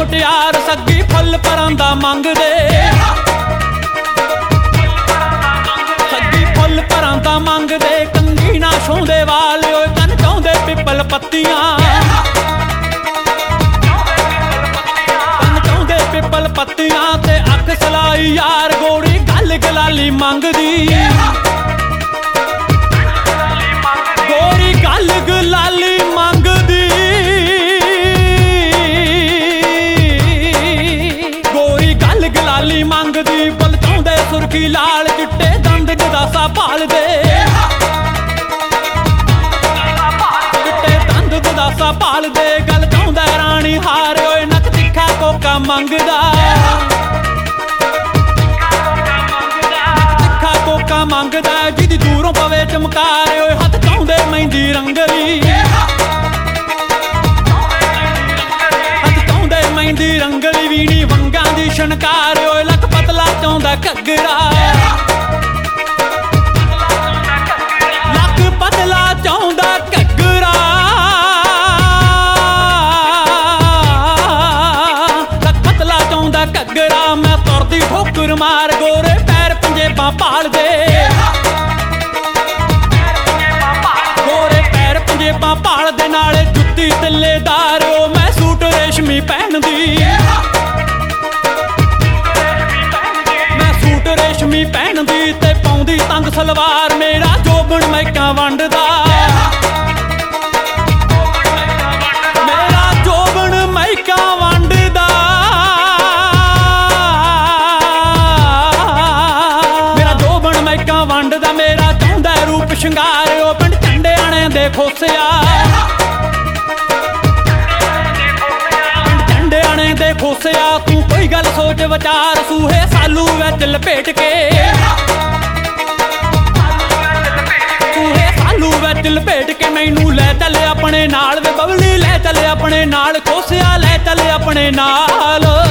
ਮੁਟਿਆਰ ਸੱਗੀ ਫੁੱਲ ਪਰਾਂਦਾ ਮੰਗਦੇ, ਸੱਗੀ ਫੁੱਲ ਪਰਾਂਦਾ ਮੰਗਦੇ। ਕੰਗੀ ਨਾ ਛੋਂਦੇ ਵਾਲ ਓਏ ਕੰਨ ਚਾਹੁੰਦੇ ਪਿੱਪਲ ਪੱਤੀਆਂ, ਕੰਨ ਚਾਹੁੰਦੇ ਪਿੱਪਲ ਪੱਤੀਆਂ। ਤੇ ਅੱਖ ਸਲਾਈ ਯਾਰ ਗੋਰੀ ਗੱਲ ਗਲਾਲੀ ਮੰਗਦੀ, ਗੋਰੀ ਗੱਲ ਗਲਾਲੀ ਮੰਗਦੀ, ਗੋਰੀ ਗੱਲ ਗਲਾਲੀ ਮੰਗਦੀ। ਬੁੱਲ ਚਾਹੁੰਦੇ ਸੁਰਖੀ ਲਾਲ ਚਿੱਟੇ ਦੰਦ ਗਦਾਸਾ ਭਾਲਦੇ, ਚਿੱਟੇ ਦੰਦ ਗਦਾਸਾ ਭਾਲਦੇ। ਗੱਲ ਚਾਹੁੰਦਾ ਰਾਣੀ ਹਾਰ ਓਏ ਨੱਕ ਤਿੱਖਾ ਕੋਕਾ ਮੰਗਦਾ, ਤਿੱਖਾ ਕੋਕਾ ਮੰਗਦਾ। ਜਿਹਦੀ ਦੂਰੋਂ ਪਵੇ ਚਮਕਾਰ ਓਏ ਹੱਥ ਚਾਹੁੰਦੇ ਮਹਿੰਦੀ ਰੰਗਲੀ, ਹੱਥ ਚਾਹੁੰਦੇ ਮਹਿੰਦੀ ਰੰਗਲੀ। ਵੀਣੀ ਵੰਗਾਂ ਦੀ ਛਣਕਾਰ ਓਏ ਲੱਕ ਪਤਲਾ ਚਾਹੁੰਦਾ ਘੱਗਰਾ, ਲੱਕ ਪਤਲਾ ਚਾਹੁੰਦਾ ਘੱਗਰਾ, ਲੱਕ ਪਤਲਾ ਚਾਹੁੰਦਾ ਘੱਗਰਾ। ਮੈਂ ਤੁਰਦੀ ਠੋਕਰ ਮਾਰ ਗੋਰੇ ਪੈਰ ਪੰਜੇਬਾਂ ਭਾਲਦੇ, ਗੋਰੇ ਪੈਰ ਪੰਜੇਬਾਂ ਭਾਲਦੇ। ਨਾਲੇ ਜੁੱਤੀ ਤਿੱਲੇਦਾਰ ਓ ਮੈਂ ਸੂਟ ਰੇਸ਼ਮੀ ਪਹਿਨਦੀ, ਮੈਂ ਸੂਟ ਰੇਸ਼ਮੀ ਪਹਿਨਦੀ। ਤੇ ਪਾਉਂਦੀ ਤੰਗ ਸਲਵਾਰ ਮੇਰਾ ਜੋਬਨ ਮੈਕਾਂ ਵੰਡਦਾ, ਮੇਰਾ ਜੋਬਨ ਮੈਕਾਂ ਵੰਡਦਾ, ਮੇਰਾ ਜੋਬਨ ਮੈਕਾਂ ਵੰਡਦਾ। ਮੇਰਾ ਚਾਹੁੰਦਾ ਰੂਪ ਸ਼ਿੰਗਾਰ ਓ ਪਿੰਡ ਝੰਡਿਆਣੇ ਦੇ ਖੋਸਿਆ, ਪਿੰਡ ਝੰਡਿਆਣੇ ਦੇ ਖੋਸਿਆ। ਤੂੰ ਕੋਈ ਗੱਲ ਸੋਚ ਵਿਚਾਰ ਸੂਹੇ ਸਾਲੂ ਵਿੱਚ ਲਪੇਟ ਕੇ, ਸੂਹੇ ਸਾਲੂ ਵਿੱਚ ਲਪੇਟ ਕੇ। ਮੈਨੂੰ ਲੈ ਚੱਲ ਆਪਣੇ ਨਾਲ ਵੇ ਬਬਲੀ, ਲੈ ਚੱਲ ਆਪਣੇ ਨਾਲ ਖੋਸਿਆ, ਲੈ ਚੱਲ ਆਪਣੇ ਨਾਲ।